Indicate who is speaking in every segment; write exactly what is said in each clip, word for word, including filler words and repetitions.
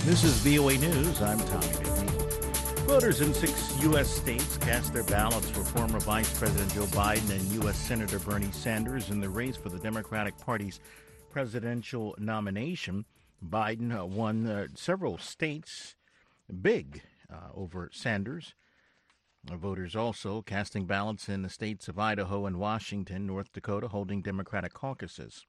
Speaker 1: This is V O A News. I'm Tommy McNeil. Voters in six U S states cast their ballots for former Vice President Joe Biden and U S Senator Bernie Sanders in the race for the Democratic Party's presidential nomination. Biden uh, won uh, several states big uh, over Sanders. Uh, voters also casting ballots in the states of Idaho and Washington, North Dakota, holding Democratic caucuses.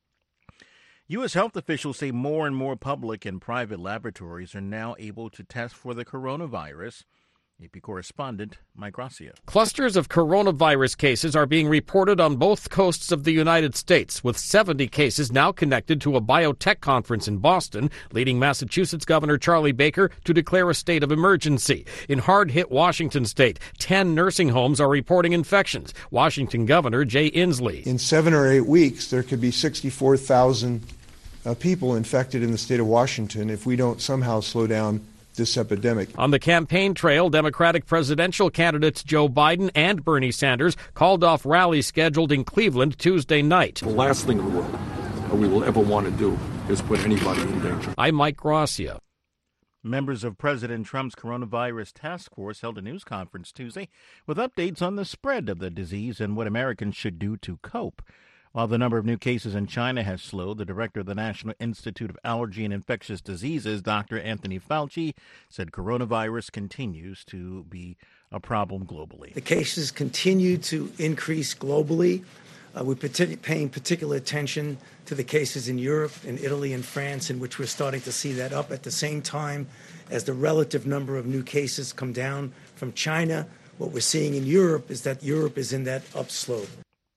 Speaker 1: U S health officials say more and more public and private laboratories are now able to test for the coronavirus. A P correspondent, Mike Gracia.
Speaker 2: Clusters of coronavirus cases are being reported on both coasts of the United States, with seventy cases now connected to a biotech conference in Boston, leading Massachusetts Governor Charlie Baker to declare a state of emergency. In hard-hit Washington state, ten nursing homes are reporting infections. Washington Governor Jay Inslee.
Speaker 3: In seven or eight weeks, there could be sixty-four thousand uh, people infected in the state of Washington if we don't somehow slow down this epidemic.
Speaker 2: On the campaign trail, Democratic presidential candidates Joe Biden and Bernie Sanders called off rallies scheduled in Cleveland Tuesday night.
Speaker 4: The last thing we will, or we will ever want to do is put anybody in danger.
Speaker 2: I'm Mike Gracia.
Speaker 1: Members of President Trump's coronavirus task force held a news conference Tuesday with updates on the spread of the disease and what Americans should do to cope. While the number of new cases in China has slowed, the director of the National Institute of Allergy and Infectious Diseases, Doctor Anthony Fauci, said coronavirus continues to be a problem globally.
Speaker 5: The cases continue to increase globally. Uh, we're partic- paying particular attention to the cases in Europe, in Italy, and France, in which we're starting to see that up at the same time as the relative number of new cases come down from China. What we're seeing in Europe is that Europe is in that upslope.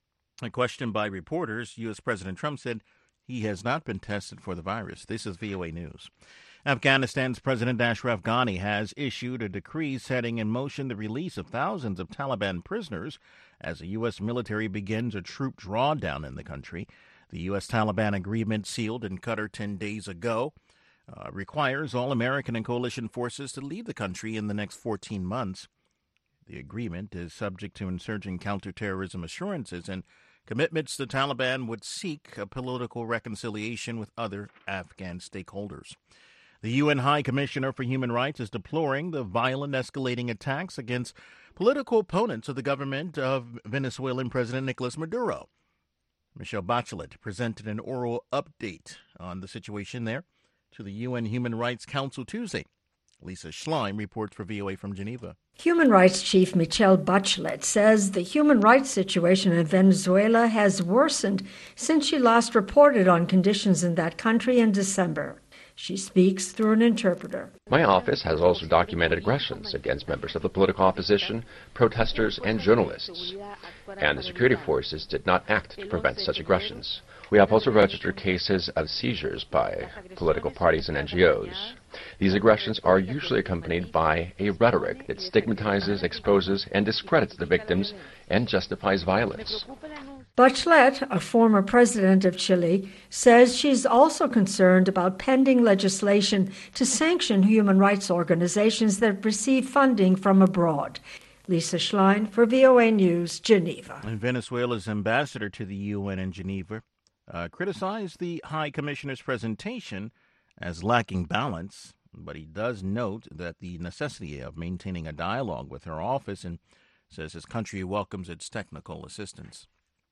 Speaker 1: A question by reporters, U S. President Trump said he has not been tested for the virus. This is V O A News. Afghanistan's President Ashraf Ghani has issued a decree setting in motion the release of thousands of Taliban prisoners as the U S military begins a troop drawdown in the country. The U S-Taliban agreement sealed in Qatar ten days ago uh, requires all American and coalition forces to leave the country in the next fourteen months. The agreement is subject to insurgent counterterrorism assurances and commitments the Taliban would seek a political reconciliation with other Afghan stakeholders. The U N High Commissioner for Human Rights is deploring the violent escalating attacks against political opponents of the government of Venezuelan President Nicolas Maduro. Michelle Bachelet presented an oral update on the situation there to the U N Human Rights Council Tuesday. Lisa Schlein reports for V O A from Geneva.
Speaker 6: Human Rights Chief Michelle Bachelet says the human rights situation in Venezuela has worsened since she last reported on conditions in that country in December. She speaks through an interpreter.
Speaker 7: My office has also documented aggressions against members of the political opposition, protesters, and journalists. And the security forces did not act to prevent such aggressions. We have also registered cases of seizures by political parties and N G Os. These aggressions are usually accompanied by a rhetoric that stigmatizes, exposes, and discredits the victims and justifies violence.
Speaker 6: Bachelet, a former president of Chile, says she's also concerned about pending legislation to sanction human rights organizations that receive funding from abroad. Lisa Schlein for V O A News, Geneva.
Speaker 1: And Venezuela's ambassador to the U N in Geneva uh, criticized the High Commissioner's presentation as lacking balance, but he does note that the necessity of maintaining a dialogue with her office and says his country welcomes its technical assistance.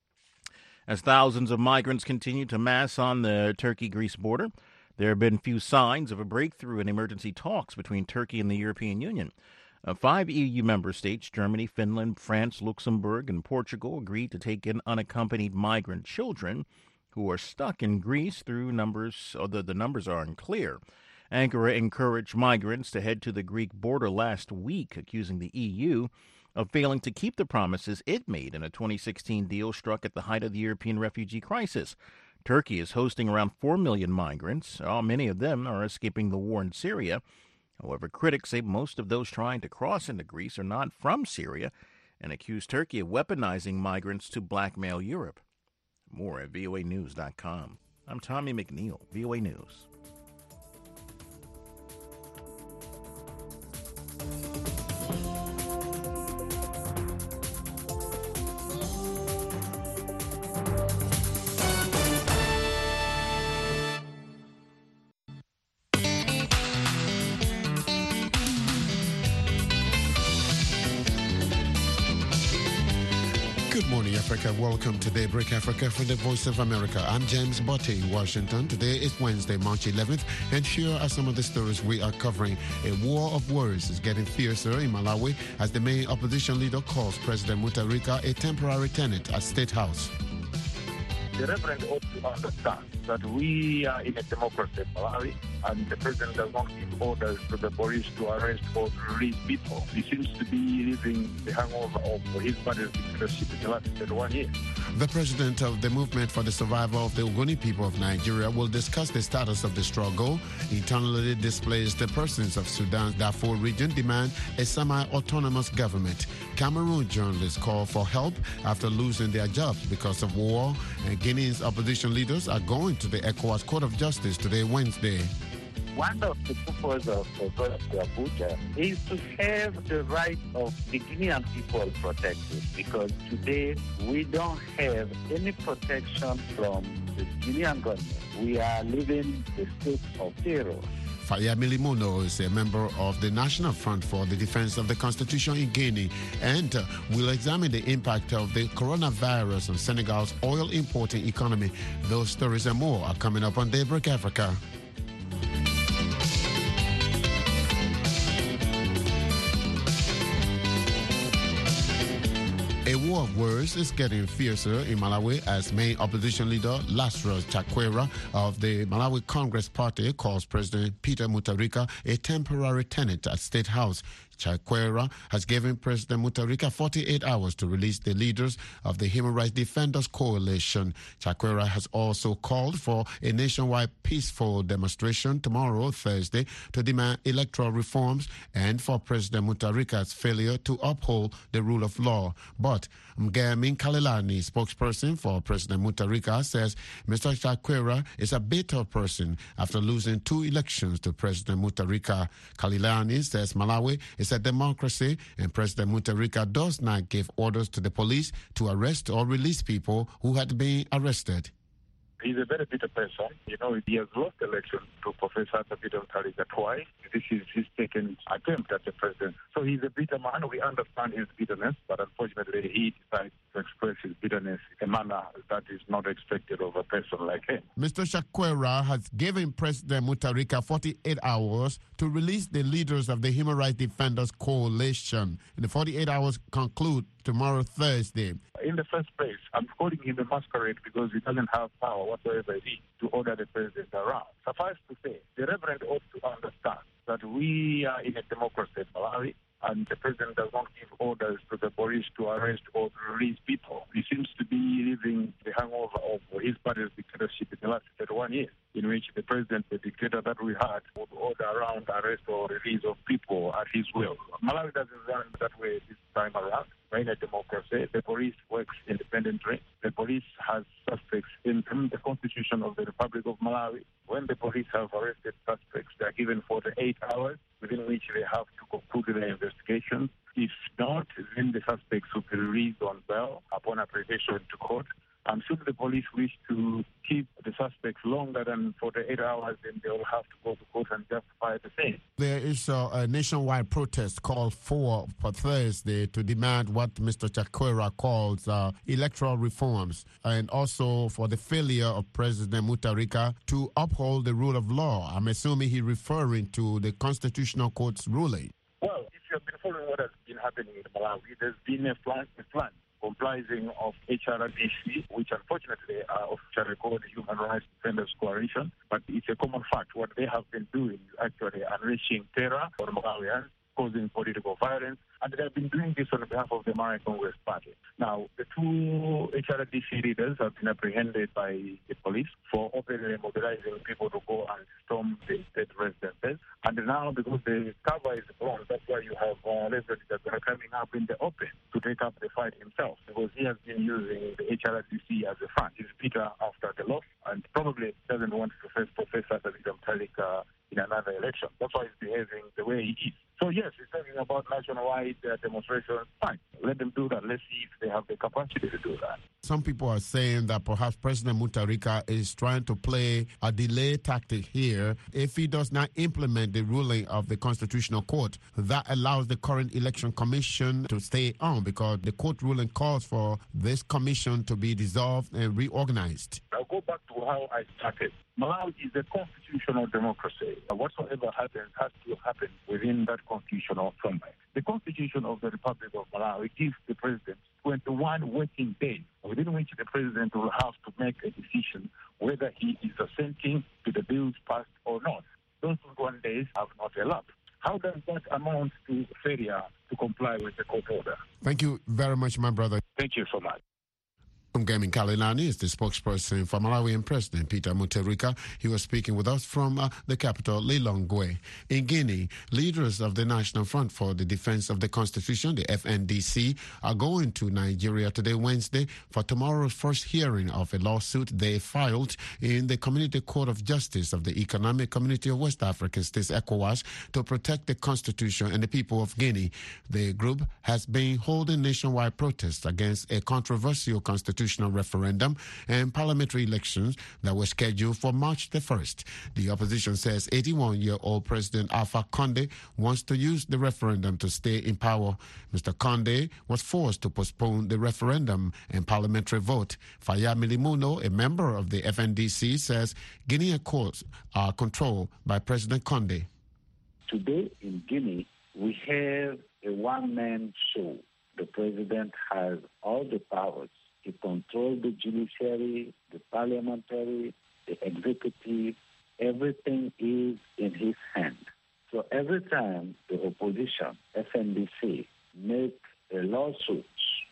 Speaker 1: As thousands of migrants continue to mass on the Turkey-Greece border, there have been few signs of a breakthrough in emergency talks between Turkey and the European Union. Uh, five E U member states, Germany, Finland, France, Luxembourg, and Portugal, agreed to take in unaccompanied migrant children who are stuck in Greece through numbers, although the numbers are unclear. Ankara encouraged migrants to head to the Greek border last week, accusing the E U of failing to keep the promises it made in a twenty sixteen deal struck at the height of the European refugee crisis. Turkey is hosting around four million migrants. Oh, many of them are escaping the war in Syria. However, critics say most of those trying to cross into Greece are not from Syria and accuse Turkey of weaponizing migrants to blackmail Europe. More at V O A news dot com. I'm Tommy McNeil, V O A News.
Speaker 8: morning, Africa. Welcome to Daybreak Africa for the Voice of America. I'm James Botte in Washington. Today is Wednesday, March eleventh, and here are some of the stories we are covering. A war of words is getting fiercer in Malawi as the main opposition leader calls President Mutharika a temporary tenant at State House.
Speaker 9: The Reverend ought to understand that we are in a democracy in Malawi, and the president does not give orders to the police to arrest or to release people. He seems to be living the hangover of his father's dictatorship in the last thirty-one years.
Speaker 8: The president of the Movement for the Survival of the Ogoni People of Nigeria will discuss the status of the struggle. Internally displaced persons of Sudan's Darfur region demand a semi-autonomous government. Cameroon journalists call for help after losing their jobs because of war. And Guinea's opposition leaders are going to the ECOWAS Court of Justice today, Wednesday.
Speaker 9: One of the purposes of going to Abuja is to have the right of the Guinean people protected, because today we don't have any protection from the Guinean government. We are living the state of terror.
Speaker 8: Fayemi Limono is a member of the National Front for the Defense of the Constitution in Guinea, and uh, will examine the impact of the coronavirus on Senegal's oil importing economy. Those stories and more are coming up on Daybreak Africa. A war of words is getting fiercer in Malawi as main opposition leader Lazarus Chakwera of the Malawi Congress Party calls President Peter Mutharika a temporary tenant at State House. Chakwera has given President Mutharika forty-eight hours to release the leaders of the Human Rights Defenders Coalition. Chakwera has also called for a nationwide peaceful demonstration tomorrow, Thursday, to demand electoral reforms and for President Mutharika's failure to uphold the rule of law. But Mgemi Kalilani, spokesperson for President Mutharika, says Mister Chakwera is a bitter person after losing two elections to President Mutharika. Kalilani says Malawi is a democracy and President Mutharika does not give orders to the police to arrest or release people who had been arrested.
Speaker 9: He's a very bitter person. You know, he has lost the election to Professor Peter Mutharika twice. This is his second attempt at the president. So he's a bitter man. We understand his bitterness, but unfortunately he decides to express his bitterness in a manner that is not expected of a person like him.
Speaker 8: Mister Chakwera has given President Mutharika forty-eight hours to release the leaders of the Human Rights Defenders Coalition. And the forty-eight hours conclude tomorrow, Thursday.
Speaker 9: In the first place, I'm calling him a masquerade because he doesn't have power whatsoever it is to order the president around. Suffice to say, the Reverend ought to understand that we are in a democracy in Malawi, and the president does not give orders to the police to arrest or to release people. He seems to be living the hangover of his party's dictatorship in the last thirty-one years, in which the president, the dictator that we had, would order around arrest or release of people at his will. Malawi doesn't run that way this time around. We're in a democracy. The police works independently. The police has suspects in the Constitution of the Republic of Malawi. When the police have arrested suspects, they are given forty-eight hours within which they have to conclude their investigation. If not, then the suspects will be released on bail upon application to court. And should the police wish to keep the suspects longer than forty-eight hours, then they will have to go to court and justify the same.
Speaker 8: There is a, a nationwide protest called for for Thursday to demand what Mister Chakwera calls uh, electoral reforms, and also for the failure of President Mutharika to uphold the rule of law. I'm assuming he's referring to the Constitutional Court's ruling.
Speaker 9: Well, if you have been following what has been happening in Malawi, there's been a plan, a plan comprising of H R D C, which unfortunately are officially called the Human Rights Defenders Coalition, but it's a common fact. What they have been doing is actually unleashing terror for Malawians, causing political violence, and they have been doing this on behalf of the Malawi Congress Party. Now, the two H R D C leaders have been apprehended by the police for openly mobilizing people to go and storm the state residences. And now, because the cover is blown, that's why you have uh, residents that are coming up in the open to take up the fight himself, because he has been using the H R D C as a front. He's bitter after the loss and probably doesn't want to face Professor Peter Mutharika in another election. That's why he's behaving the way he is. So yes, he's talking about nationwide uh, demonstrations. Fine, let them do that. Let's see if they have the capacity to do that.
Speaker 8: some people are saying that perhaps President Mutharika is trying to play a delay tactic here. If he does not implement the ruling of the Constitutional Court, that allows the current Election Commission to stay on, because the court ruling calls for this commission to be dissolved and reorganized.
Speaker 9: I'll go back to how I started. Malawi is a constitutional democracy. Whatsoever happens has to happen within that constitutional framework. The Constitution of the Republic of Malawi gives the president twenty-one working days, within which the president will have to make a decision whether he is assenting to the bills passed or not. Those twenty-one days have not elapsed. How does that amount to failure to comply with the court order?
Speaker 8: Thank you very much, my brother.
Speaker 9: Thank you so much.
Speaker 8: Ngemi Kalilani is the spokesperson for Malawian President Peter Mutharika. He was speaking with us from uh, the capital, Lilongwe. In Guinea, leaders of the National Front for the Defense of the Constitution, the F N D C, are going to Nigeria today, Wednesday, for tomorrow's first hearing of a lawsuit they filed in the Community Court of Justice of the Economic Community of West African States, ECOWAS, to protect the Constitution and the people of Guinea. The group has been holding nationwide protests against a controversial constitutional referendum and parliamentary elections that were scheduled for March the first. The opposition says eighty-one-year-old President Alpha Conde wants to use the referendum to stay in power. Mister Conde was forced to postpone the referendum and parliamentary vote. Fayami Limuno, a member of the F N D C, says Guinean courts are controlled by President Conde.
Speaker 10: Today in Guinea, we have a one-man show. The president has all the powers. He controls the judiciary, the parliamentary, the executive. Everything is in his hand. So every time the opposition, F N D C, make a lawsuit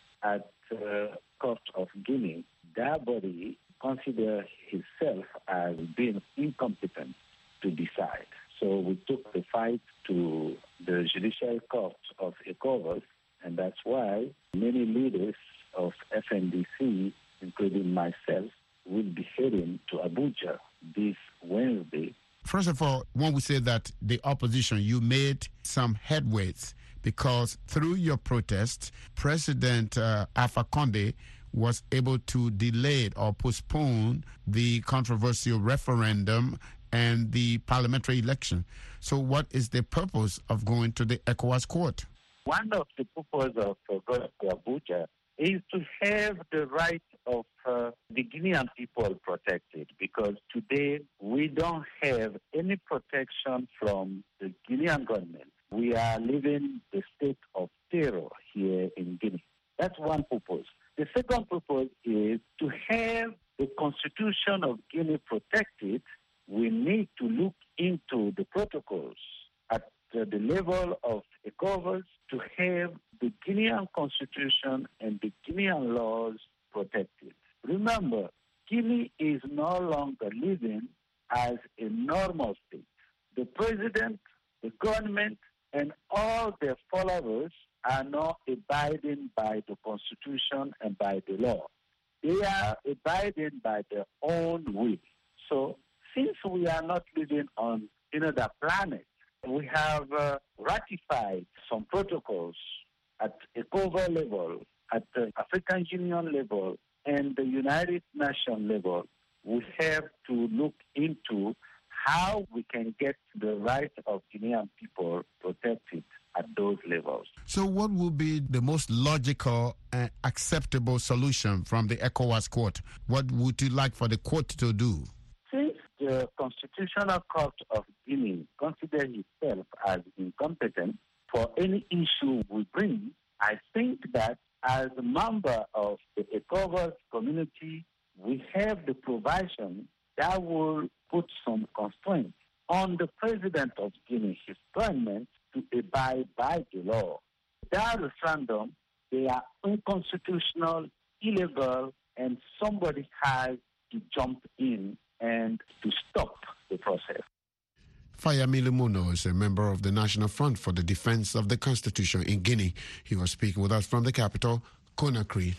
Speaker 10: at the court of Guinea, that body considers himself as being incompetent to decide. So we took the fight to the judicial court of ECOWAS, and that's why many leaders of F N D C, including myself, will be heading to Abuja this Wednesday.
Speaker 8: First of all, when we say that the opposition, you made some headways, because through your protest, President uh, Alpha Conde was able to delay or postpone the controversial referendum and the parliamentary election. So what is the purpose of going to the ECOWAS court?
Speaker 10: One of the purposes of uh, going to Abuja is to have the right of uh, the Guinean people protected, because today we don't have any protection from the Guinean government. We are living the state of terror here in Guinea. That's one purpose. The second purpose is to have the Constitution of Guinea protected. We need to look into the protocols at uh, the level of ECOWAS to have the Guinean Constitution and the Guinean laws protected. Remember, Guinea is no longer living as a normal state. The president, the government, and all their followers are not abiding by the Constitution and by the law. They are abiding by their own will. So, since we are not living on another planet, we have uh, ratified some protocols at ECOWAS level, at the African Union level, and the United Nations level. We have to look into how we can get the rights of Guinean people protected at those levels.
Speaker 8: So what would be the most logical and acceptable solution from the ECOWAS court? What would you like for the court to do?
Speaker 10: Since the Constitutional Court of Guinea considers itself as incompetent for any issue we bring, I think that as a member of the ECOWAS community, we have the provision that will put some constraints on the president of Guinea, his government, to abide by the law. That referendum, they are unconstitutional, illegal, and somebody has to jump in and to stop the process.
Speaker 8: Fayami Limuno is a member of the National Front for the Defense of the Constitution in Guinea. He was speaking with us from the capital, Conakry.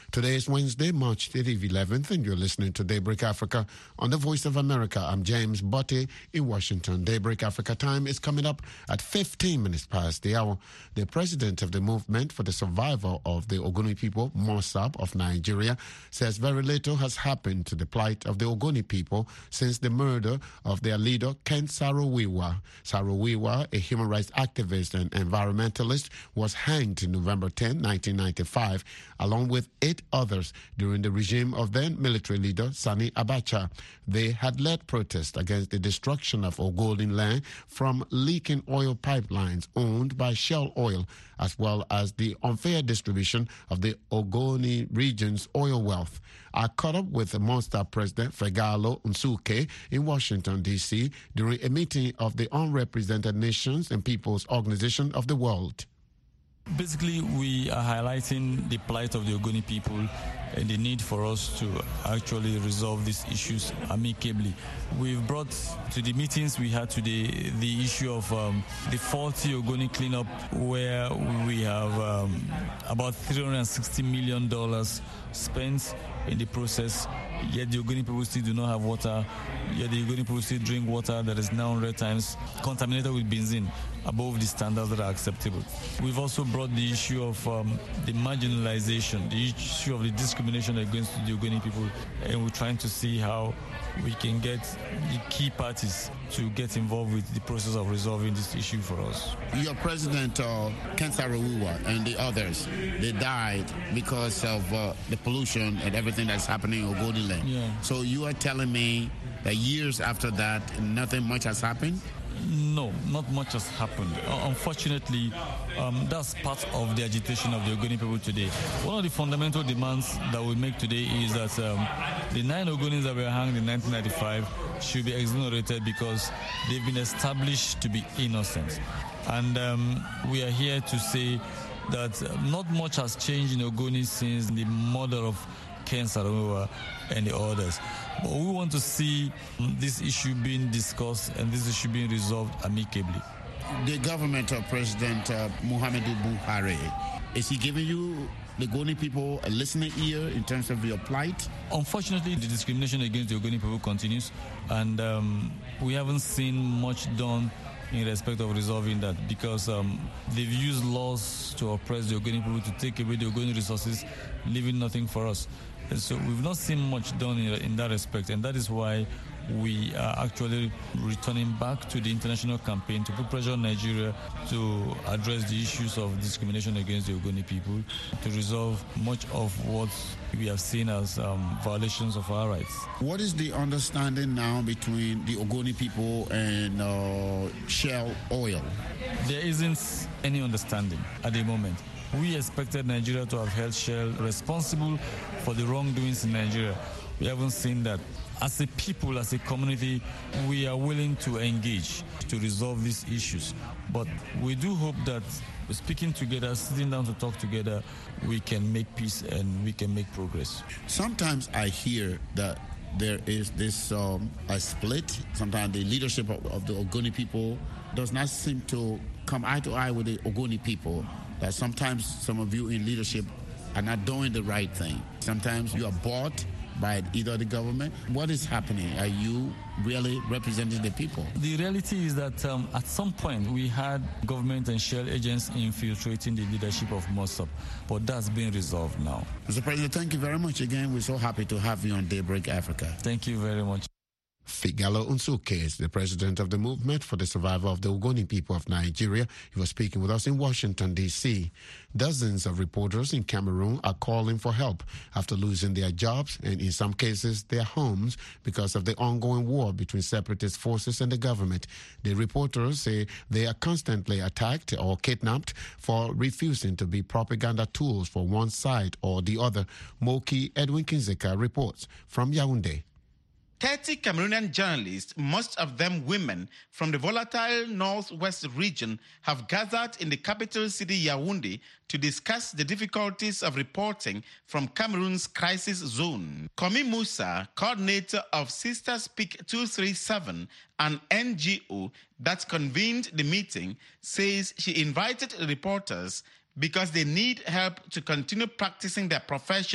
Speaker 8: Today is Wednesday, March eleventh, and you're listening to Daybreak Africa on the Voice of America. I'm James Botte in Washington. Daybreak Africa time is coming up at fifteen minutes past the hour. The president of the Movement for the Survival of the Ogoni People, MOSAP of Nigeria, says very little has happened to the plight of the Ogoni people since the murder of their leader, Ken Saro-Wiwa. Saro-Wiwa, a human rights activist and environmentalist, was hanged on November tenth, nineteen ninety-five, along with eight others during the regime of then military leader Sani Abacha. They had led protests against the destruction of Ogoni land from leaking oil pipelines owned by Shell Oil, as well as the unfair distribution of the Ogoni region's oil wealth. I caught up with the MOSAP president, Fegalo Nsuke, in Washington, D C during a meeting of the Unrepresented Nations and Peoples Organization of the World.
Speaker 11: Basically, we are highlighting the plight of the Ogoni people and the need for us to actually resolve these issues amicably. We've brought to the meetings we had today the issue of um, the faulty Ogoni cleanup, where we have um, about three hundred sixty million dollars spent in the process, yet the Ogoni people still do not have water, yet the Ogoni people still drink water that is now one hundred times contaminated with benzene, above the standards that are acceptable. We've also brought the issue of um, the marginalization, the issue of the discrimination against the Ogoni people, and we're trying to see how we can get the key parties to get involved with the process of resolving this issue for us.
Speaker 8: Your president, uh, Ken Saro-Wiwa, and the others, they died because of uh, the pollution and everything that's happening in Ogoni land.
Speaker 11: Yeah.
Speaker 8: So you are telling me that years after that, nothing much has happened?
Speaker 11: No, not much has happened. Uh, unfortunately, um, that's part of the agitation of the Ogoni people today. One of the fundamental demands that we make today is that um, the nine Ogonis that were hanged in nineteen ninety-five should be exonerated because they've been established to be innocent. And um, we are here to say that not much has changed in Ogoni since the murder of Ken Saro-Wiwa and the others. But we want to see this issue being discussed and this issue being resolved amicably.
Speaker 8: The government of President uh, Muhammadu Buhari, is he giving you, the Ogoni people, a listening ear in terms of your plight?
Speaker 11: Unfortunately, the discrimination against the Ogoni people continues, and um, we haven't seen much done in respect of resolving that, because um, they've used laws to oppress the Ogoni people, to take away the Ogoni resources, leaving nothing for us. And so we've not seen much done in, in that respect, and that is why we are actually returning back to the international campaign to put pressure on Nigeria to address the issues of discrimination against the Ogoni people, to resolve much of what we have seen as um, violations of our rights.
Speaker 8: What is the understanding now between the Ogoni people and uh, Shell Oil?
Speaker 11: There isn't any understanding at the moment. We expected Nigeria to have held Shell responsible for the wrongdoings in Nigeria. We haven't seen that. As a people, as a community, we are willing to engage to resolve these issues. But we do hope that speaking together, sitting down to talk together, we can make peace and we can make progress.
Speaker 8: Sometimes I hear that there is this um, a split. Sometimes the leadership of, of the Ogoni people does not seem to come eye to eye with the Ogoni people. That sometimes some of you in leadership are not doing the right thing. Sometimes you are bought by either the government. What is happening? Are you really representing the people?
Speaker 11: The reality is that um, at some point we had government and Shell agents infiltrating the leadership of MOSAP, but that's been resolved now.
Speaker 8: Mister President, thank you very much again. We're so happy to have you on Daybreak Africa.
Speaker 11: Thank you very much.
Speaker 8: Fegalo Nsuke is the president of the Movement for the Survival of the Ogoni People of Nigeria. He was speaking with us in Washington, D C Dozens of reporters in Cameroon are calling for help after losing their jobs and, in some cases, their homes because of the ongoing war between separatist forces and the government. The reporters say they are constantly attacked or kidnapped for refusing to be propaganda tools for one side or the other. Moki Edwin Kinzeka reports from Yaoundé.
Speaker 12: thirty Cameroonian journalists, most of them women, from the volatile northwest region have gathered in the capital city Yaoundé to discuss the difficulties of reporting from Cameroon's crisis zone. Komi Musa, coordinator of Sister Speak two three seven, an N G O that convened the meeting, says she invited reporters because they need help to continue practicing their profession.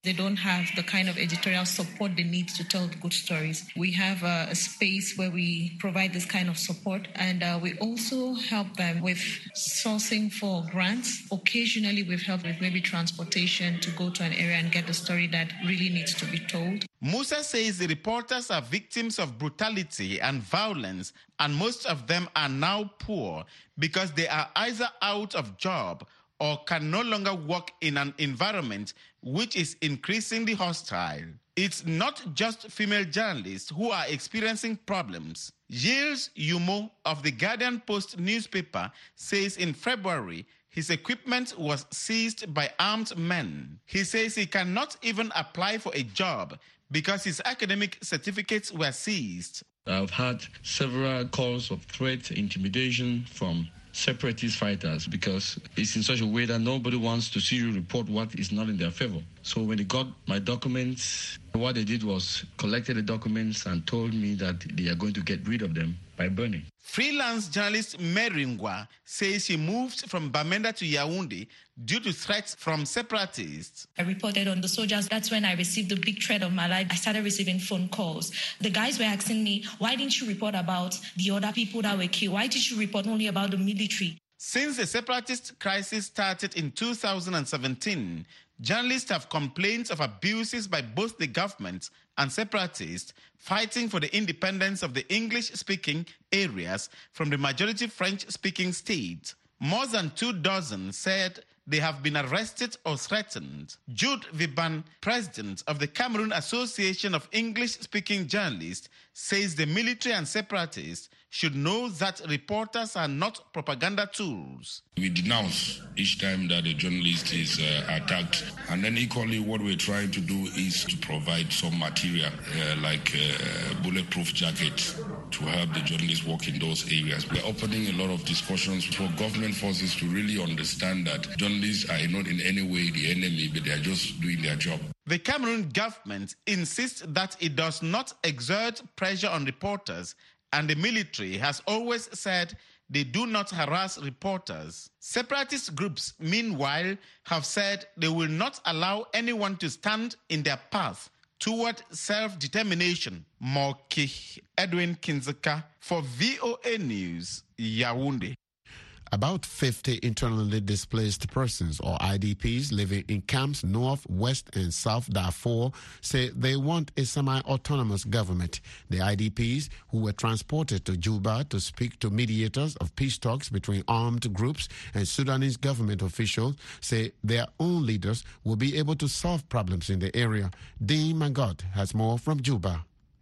Speaker 13: They don't have the kind of editorial support they need to tell good stories. We have a, a space where we provide this kind of support, and uh, we also help them with sourcing for grants. Occasionally, we've helped with maybe transportation to go to an area and get the story that really needs to be told.
Speaker 12: Musa says the reporters are victims of brutality and violence, and most of them are now poor because they are either out of job or can no longer work in an environment which is increasingly hostile. It's not just female journalists who are experiencing problems. Gilles Yumo of the Guardian Post newspaper says in February his equipment was seized by armed men. He says he cannot even apply for a job because his academic certificates were seized.
Speaker 14: I've had several calls of threat, intimidation from separatist fighters because it's in such a way that nobody wants to see you report what is not in their favor. So when they got my documents, what they did was collected the documents and told me that they are going to get rid of them by burning.
Speaker 12: Freelance journalist Meringwa says she moved from Bamenda to Yaoundé due to threats from separatists.
Speaker 13: I reported on the soldiers. That's when I received the big threat of my life. I started receiving phone calls. The guys were asking me, why didn't you report about the other people that were killed? Why did you report only about the military?
Speaker 12: Since the separatist crisis started in two thousand seventeen, journalists have complained of abuses by both the government and separatists fighting for the independence of the English-speaking areas from the majority French-speaking state. More than two dozen said they have been arrested or threatened. Jude Viban, president of the Cameroon Association of English-speaking journalists, says the military and separatists should know that reporters are not propaganda tools.
Speaker 15: We denounce each time that a journalist is uh, attacked. And then equally what we're trying to do is to provide some material uh, like uh, bulletproof jackets to help the journalists work in those areas. We're opening a lot of discussions for government forces to really understand that journalists are not in any way the enemy, but they're just doing their job.
Speaker 12: The Cameroon government insists that it does not exert pressure on reporters, and the military has always said they do not harass reporters. Separatist groups, meanwhile, have said they will not allow anyone to stand in their path toward self-determination. Moki Edwin Kinzeka for V O A News, Yaoundé.
Speaker 8: About fifty internally displaced persons, or I D Ps, living in camps north, west, and south Darfur say they want a semi-autonomous government. The I D Ps, who were transported to Juba to speak to mediators of peace talks between armed groups and Sudanese government officials, say their own leaders will be able to solve problems in the area. Dean Magot has more from Juba.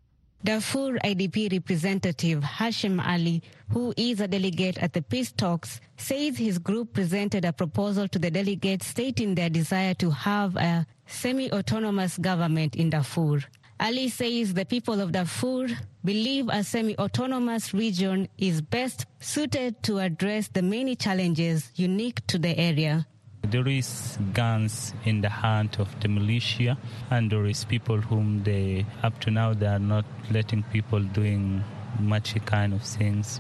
Speaker 16: Darfur I D P representative Hashim Ali, who is a delegate at the peace talks, says his group presented a proposal to the delegates stating their desire to have a semi-autonomous government in Darfur. Ali says the people of Darfur believe a semi-autonomous region is best suited to address the many challenges unique to the area.
Speaker 17: There is guns in the hand of the militia, and there is people whom they, up to now, they are not letting people doing much kind of things.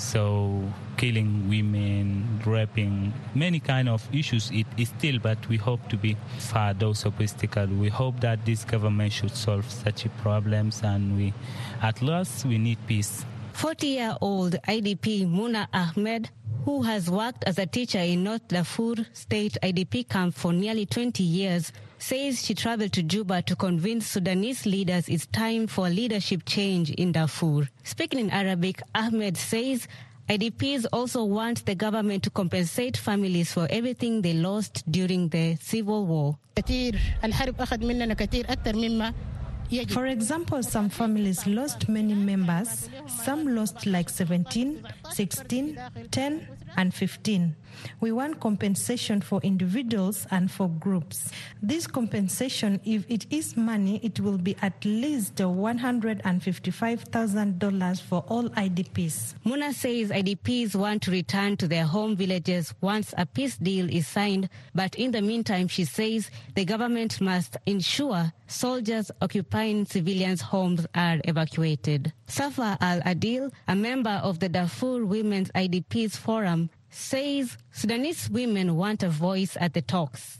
Speaker 17: So killing women, raping, many kind of issues it is still, but we hope to be far those obstacles. We hope that this government should solve such problems, and we, at last, we need peace.
Speaker 16: forty-year-old I D P Muna Ahmed, who has worked as a teacher in North Darfur State I D P camp for nearly twenty years, says she traveled to Juba to convince Sudanese leaders it's time for leadership change in Darfur. Speaking in Arabic, Ahmed says I D Ps also want the government to compensate families for everything they lost during the civil war.
Speaker 18: For example, some families lost many members. Some lost like seventeen, sixteen, ten, and fifteen. We want compensation for individuals and for groups. This compensation, if it is money, it will be at least one hundred fifty-five thousand dollars for all I D Ps.
Speaker 16: Muna says I D Ps want to return to their home villages once a peace deal is signed, but in the meantime, she says the government must ensure soldiers occupying civilians' homes are evacuated. Safa Al-Adil, a member of the Darfur Women's I D Ps Forum, says Sudanese women want a voice at the talks.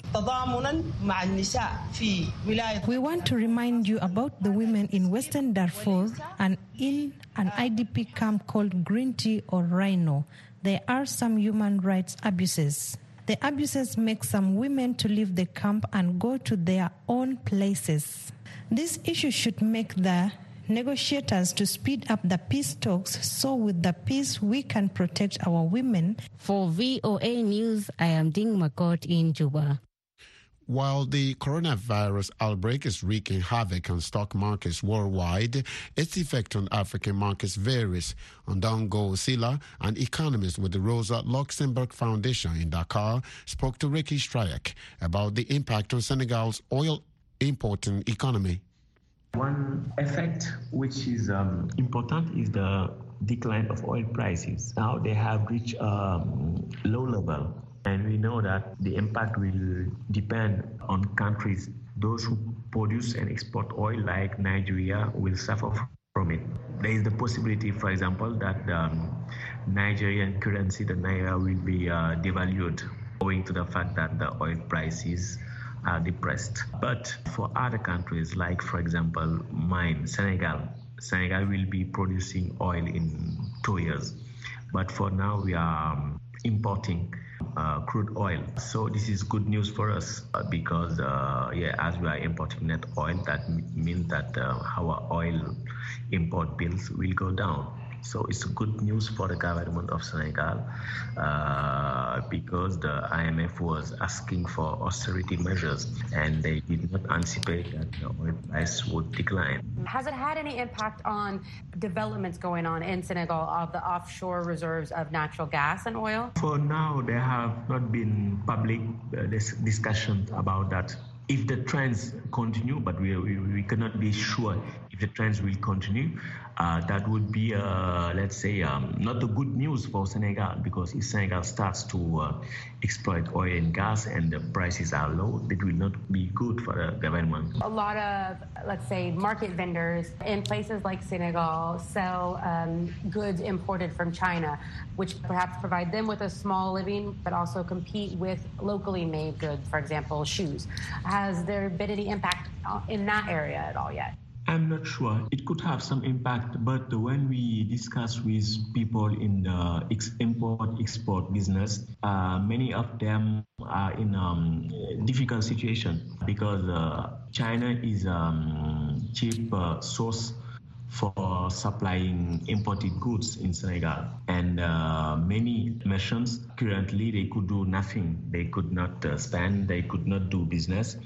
Speaker 18: We want to remind you about the women in Western Darfur and in an I D P camp called Green Tea or Rhino. There are some human rights abuses. The abuses make some women to leave the camp and go to their own places. This issue should make the negotiators to speed up the peace talks so with the peace we can protect our women.
Speaker 16: For V O A News, I am Ding Makot in Juba.
Speaker 8: While the coronavirus outbreak is wreaking havoc on stock markets worldwide, its effect on African markets varies. Ondongo Sila, an economist with the Rosa Luxemburg Foundation in Dakar, spoke to Ricky Strayak about the impact on Senegal's oil importing economy.
Speaker 19: One effect which is um, important is the decline of oil prices. Now they have reached a um, low level, and we know that the impact will depend on countries. Those who produce and export oil, like Nigeria, will suffer from it. There is the possibility, for example, that the um, Nigerian currency, the naira, will be uh, devalued owing to the fact that the oil prices are depressed. But for other countries, like for example mine, Senegal, Senegal will be producing oil in two years. But for now we are um, importing uh, crude oil. So this is good news for us uh, because uh, yeah, as we are importing net oil, that m- means that uh, our oil import bills will go down. So it's good news for the government of Senegal uh, because the I M F was asking for austerity measures and they did not anticipate that the oil price would decline.
Speaker 20: Has it had any impact on developments going on in Senegal of the offshore reserves of natural gas and oil?
Speaker 19: For now, there have not been public uh, dis- discussions about that. If the trends continue, but we, we, we cannot be sure if the trends will continue, uh, that would be, uh, let's say, um, not a good news for Senegal, because if Senegal starts to uh, exploit oil and gas and the prices are low, it will not be good for the government.
Speaker 20: A lot of, let's say, market vendors in places like Senegal sell um, goods imported from China, which perhaps provide them with a small living, but also compete with locally made goods, for example, shoes. Has there been any impact in that area at all yet?
Speaker 19: I'm not sure. It could have some impact, but when we discuss with people in the import-export business, uh, many of them are in a um, difficult situation because uh, China is a um, cheap uh, source for supplying imported goods in Senegal. And uh, many merchants currently, they could do nothing. They could not uh, spend, they could not do business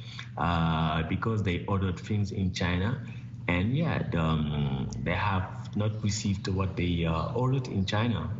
Speaker 19: uh, because they ordered things in China. And yeah, the, um, they have not received what they uh, ordered in China.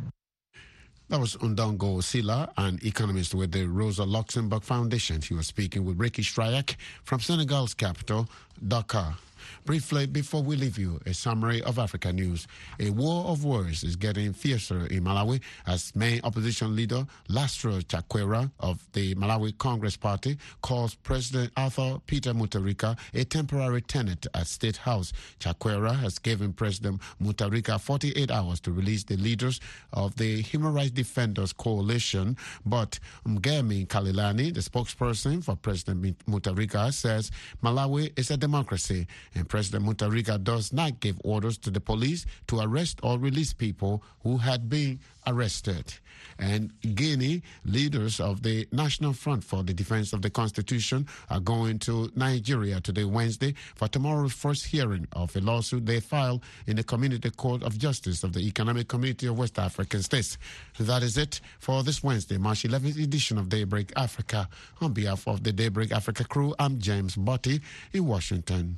Speaker 8: That was Ondongo Sila, an economist with the Rosa Luxemburg Foundation. He was speaking with Ricky Strayak from Senegal's capital, Dakar. Briefly, before we leave you, a summary of Africa news. A war of words is getting fiercer in Malawi as main opposition leader Lastra Chakwera of the Malawi Congress Party calls President Arthur Peter Mutharika a temporary tenant at State House. Chakwera has given President Mutharika forty-eight hours to release the leaders of the Human Rights Defenders Coalition, but Mgemi Kalilani, the spokesperson for President Mutharika, says Malawi is a democracy and President Mutharika does not give orders to the police to arrest or release people who had been arrested. And Guinea, leaders of the National Front for the Defense of the Constitution are going to Nigeria today, Wednesday, for tomorrow's first hearing of a lawsuit they filed in the Community Court of Justice of the Economic Community of West African States. That is it for this Wednesday, March eleventh edition of Daybreak Africa. On behalf of the Daybreak Africa crew, I'm James Botti in Washington.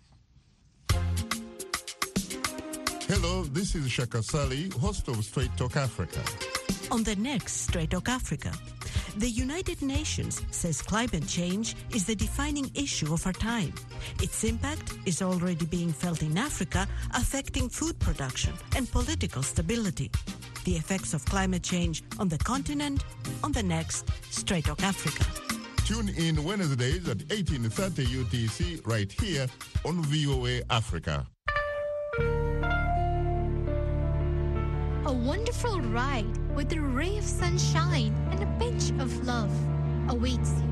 Speaker 21: Hello, this is Shaka Sali, host of Straight Talk Africa.
Speaker 22: On the next Straight Talk Africa, the United Nations says climate change is the defining issue of our time. Its impact is already being felt in Africa, affecting food production and political stability. The effects of climate change on the continent on the next Straight Talk Africa.
Speaker 21: Tune in Wednesdays at eighteen thirty U T C right here on V O A Africa.
Speaker 3: A wonderful ride with a ray of sunshine and a pinch of love awaits you.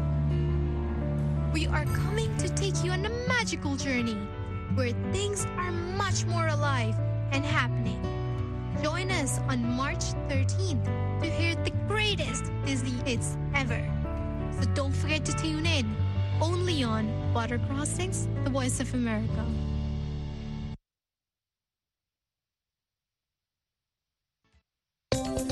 Speaker 3: We are coming to take you on a magical journey where things are much more alive and happening. Join us on March thirteenth to hear the greatest Disney hits ever. So don't forget to tune in, only on Water Crossings, the Voice of America.